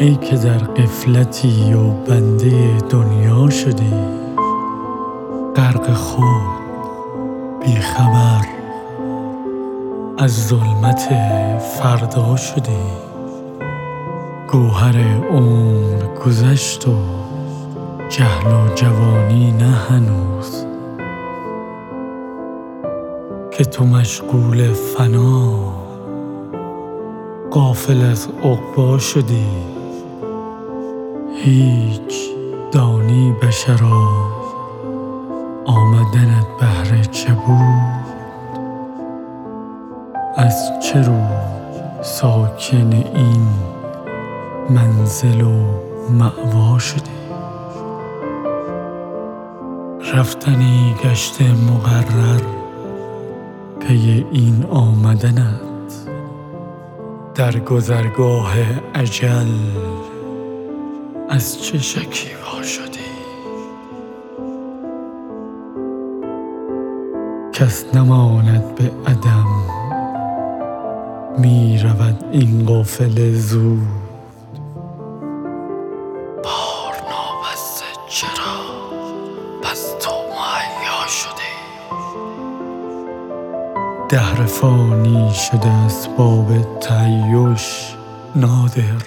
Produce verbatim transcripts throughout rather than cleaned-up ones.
ای که در غفلتی و بنده دنیا شدی، غرق خود بی خبر از ظلمت فردا شدی. گوهر عمر گذشت و جهل و جوانی نه هنوز، که تو مشغول فنا غافل از عقبی شدی. هیچ دانی بشرا آمدنت بهر چه بود؟ از چه رو ساکن این منزل و مأوا شدی؟ رفتنی گشته مقرر پی این آمدنت، در گذرگاه اجل از چه شکیبا شدی؟ کس نماند به عدم، می رود این قافله زود. بار نابسته چرا پس تو مهیا شدی؟ دهر فانی شده اسباب تعیش نادر،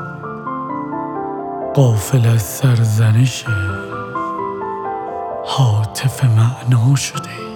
غافل از سرزنش هاتف معنا شدی.